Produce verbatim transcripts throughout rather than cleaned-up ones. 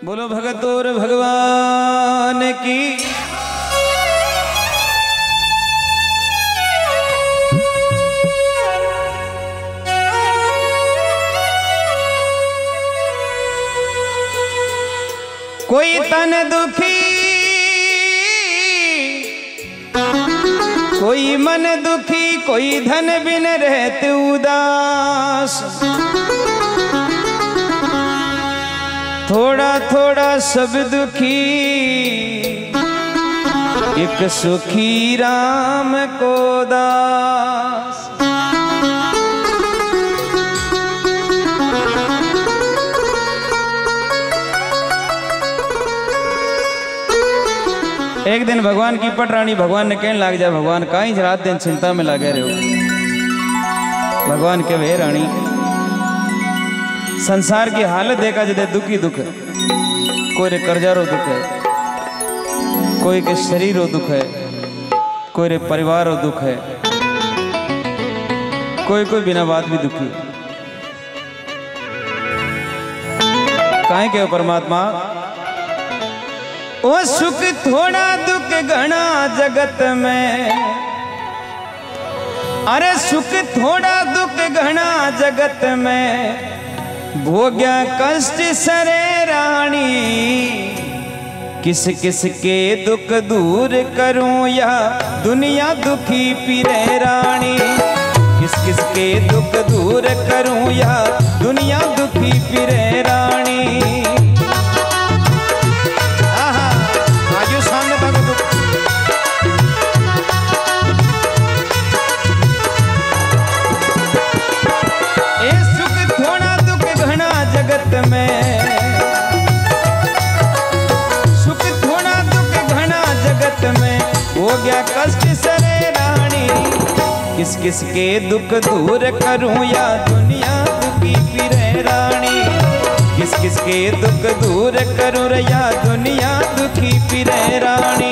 बोलो भगत और भगवान की। कोई तन दुखी कोई मन दुखी, कोई धन बिन रहते उदास। थोड़ा थोड़ा सब दुखी, एक सुखी राम को दास। एक दिन भगवान की पटरानी भगवान ने कहने लग जाए, भगवान कहीं रात दिन चिंता में लगे रहो। भगवान के वे रानी संसार की हालत देखा जाए दुखी दुख है। कोई रे कर्जारो दुख है, कोई के शरीरो दुख है, कोई रे परिवारो दुख है, कोई कोई बिना बात भी दुखी। काहे के परमात्मा ओ सुख थोड़ा दुख घना जगत में। अरे सुख थोड़ा दुख घना जगत में, भोग्या कष्ट सरे रानी। किस किस के दुख दूर करूं या दुनिया दुखी फिरे रानी। किस किस के दुख दूर करूं या दुनिया दुखी फिरे रानी। में सुख थोड़ा दुख घना जगत में, हो गया कष्ट सरे रानी। किस किस के दुख दूर करूं या दुनिया दुखी फिरे रानी। किस किस के दुख दूर करूं या दुनिया दुखी फिरे रानी।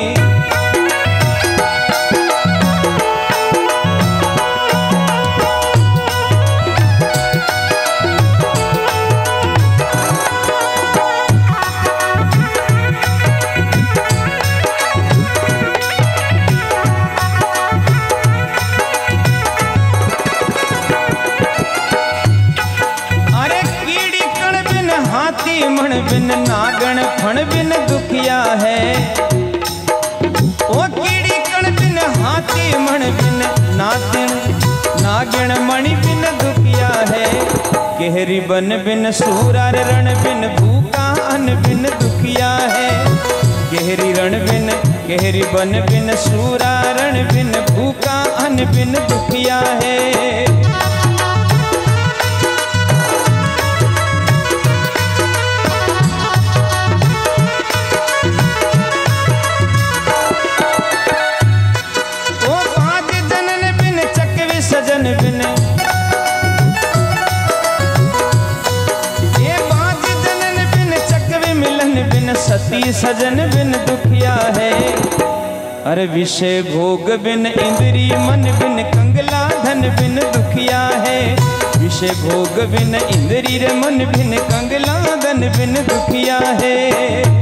मण बिन नागण फण बिन दुखिया है। ओ कीड़ी कण बिन हाथी मण बिन नागण नागण मणि बिन दुखिया है। गहरी बन बिन सूरार रण बिन भूखा अन बिन दुखिया है। गहरी रण बिन गहरी बन बिन सूरा रण बिन भूखा अन बिन दुखिया है। बिन ये बाज जनन बिन चकवे मिलन बिन सती सजन बिन दुखिया है। अरे विषय भोग बिन इंद्री मन बिन कंगला धन बिन दुखिया है। विषय भोग बिन इंद्री रे मन बिन कंगला धन बिन दुखिया है।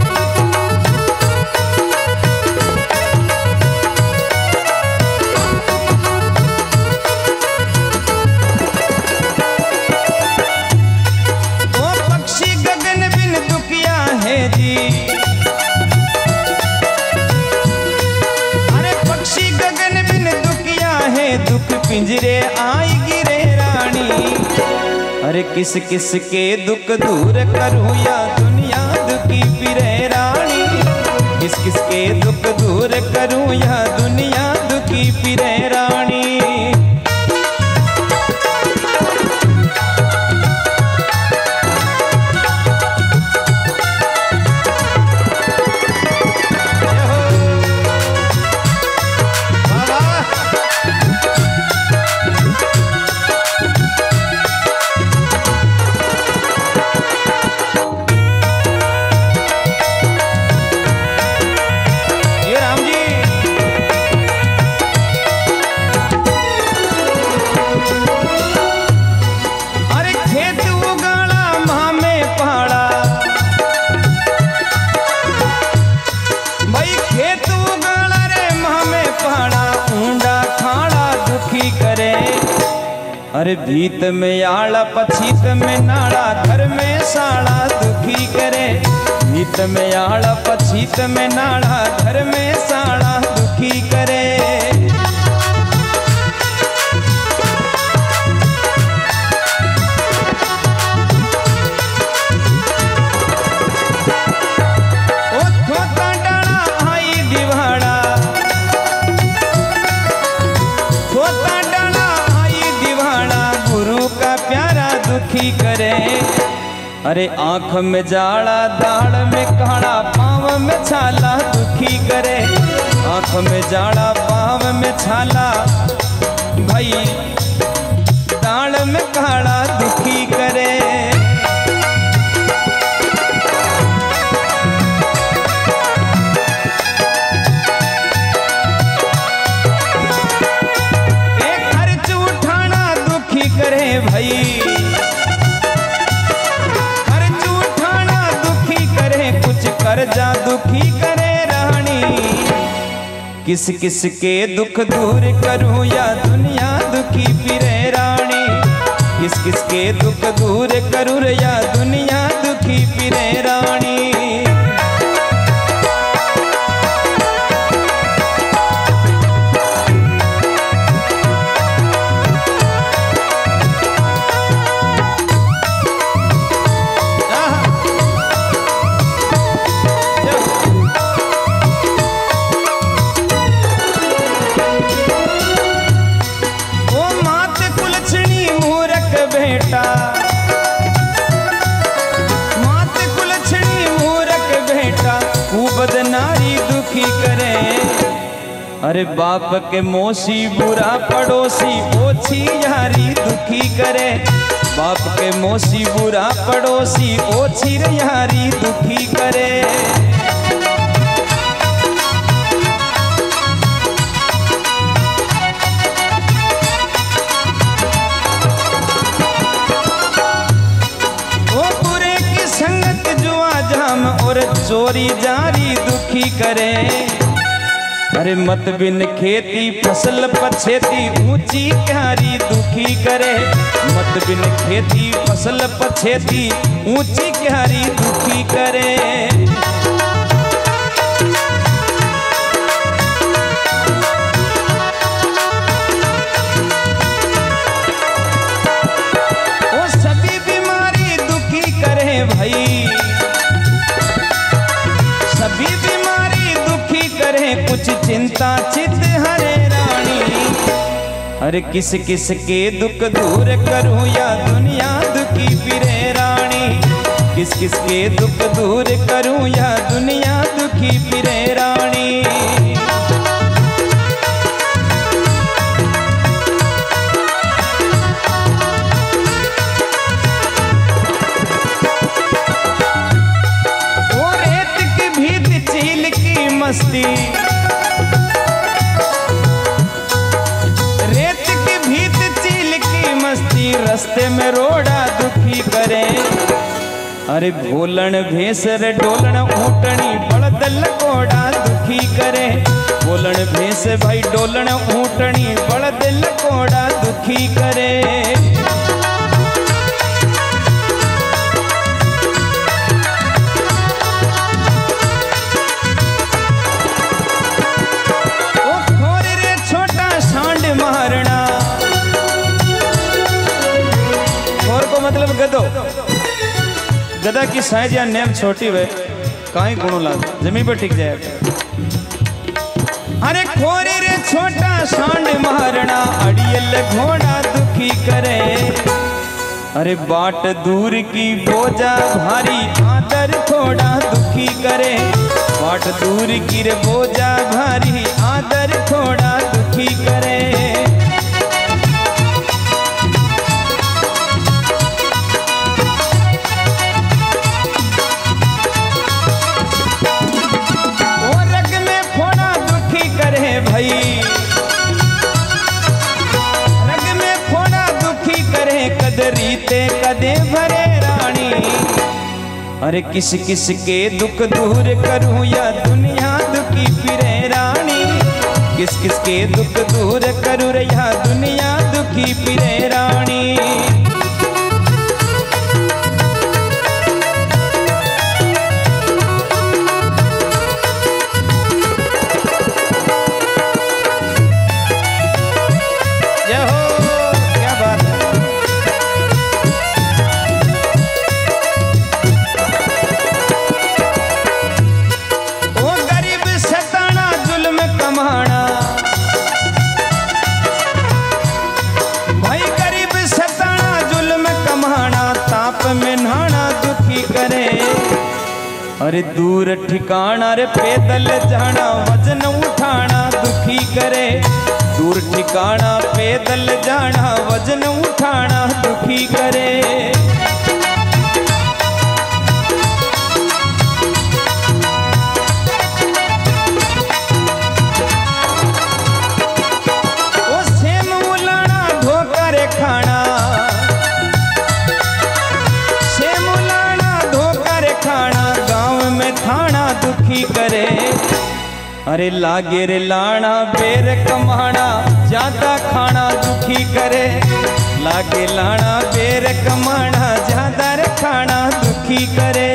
दुख पिंजरे आई गिरे रानी। अरे किस किस के दुख दूर करूं या दुनिया दुखी फिरे रानी। किस किस के दुख दूर करूं या दुनिया दुखी फिरे रानी। अरे भीत में आड़ा पछीत में नाड़ा घर में साड़ा दुखी करे। भीत में आड़ा पछीत में नाड़ा घर में साड़ा दुखी करे। दुखी करे। अरे आंख में जाड़ा दाढ़ में काड़ा पाँव में छाला दुखी करे। आंख में जाड़ा पाँव में छाला भाई दाढ़ में काड़ा दुखी करे। एक खर्च उठाना दुखी करे भाई। कर्जा दुखी करे रानी। किस किस के दुख दूर करूं या दुनिया दुखी फिरे रानी। किस किस के दुख दूर करूं या दुनिया दुखी फिरे रानी। नारी दुखी करे। अरे बाप के मोसी बुरा पड़ोसी ओछी यारी दुखी करे। बाप के मोसी बुरा पड़ोसी ओछी यारी दुखी करे। और चोरी जारी दुखी करे। अरे मत बिन खेती फसल पछेती ऊंची क्यारी दुखी करे। मत बिन खेती फसल पछेती ऊंची क्यारी दुखी करे। वो सभी बीमारी दुखी करे भाई। सभी बीमारी दुखी करे कुछ चिंता चित हरे रानी। अरे किस किस के दुख दूर करूं या दुनिया दुखी फिरे रानी। किस किस के दुख दूर करूं या दुनिया दुखी फिरे रानी। मस्ती रेत की भीत चील की मस्ती रास्ते में रोड़ा दुखी करे। अरे भोलन भेसर डोलन ऊँटनी बड़द लकोड़ा दुखी करे। बोलन भेस भाई डोलन ऊँटनी बड़द लकोड़ा दुखी करे। मतलब गदो गदा की साइज या नेम छोटी वे काई गुणों लाद जमीन पर टिक जाए। अरे खोरे रे छोटा सांड महारणा अड़ियल घोड़ा दुखी करे। अरे बाट दूर की बोझा भारी आदर थोड़ा दुखी करे। बाट दूर की रे बोझा भारी आदर थोड़ा दुखी करे। भाई रग में फोड़ा दुखी करे कदरी ते कदे भरे रानी। अरे किस किस के दुख दूर करूं या दुनिया दुखी फिरे रानी। किस किस के दुख दूर करू रहा दुनिया दुखी फिरे रानी। अरे दूर ठिकाना रे पैदल जाना वजन उठाना दुखी करे। दूर ठिकाना पैदल जाना वजन उठाना दुखी करे। ओ सेम उलाना धोखा रे खाना, सेम उलाना धोखा रे खाना थाना दुखी करे। अरे लागे रे लाना बेर कमाना ज्यादा खाना दुखी करे। लागे लाना बेर कमाना ज्यादा रे खाना दुखी करे।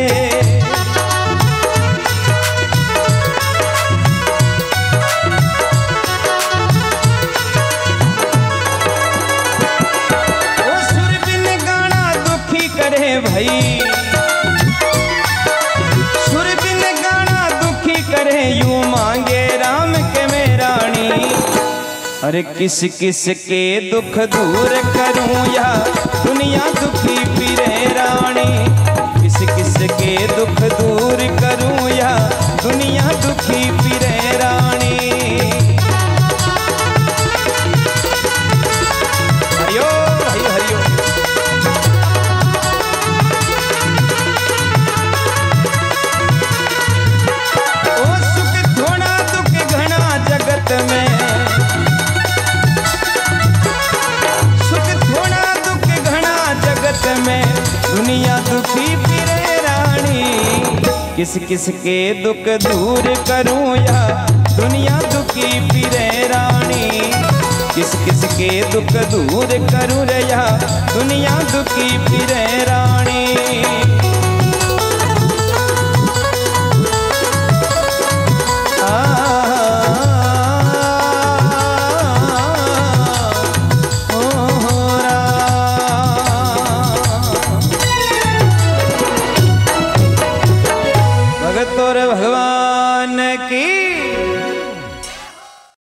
ओ सुर बिन गाना दुखी करे भाई, यूं मांगे राम के मेरानी। अरे किस किस के दुख दूर करूं या दुनिया दुखी फिरे रानी। किस किस के दुख दूर करूं या दुनिया दुखी फिरे रानी। हरिओ हरिओ हरिओ। में सुख थोड़ा दुख घना जगत में दुनिया दुखी फिरे रानी। किस किस के दुख दूर करूं या दुनिया दुखी फिरे रानी। किस किस के दुख दूर करूं रे या दुनिया दुखी फिरे रानी। भगवान की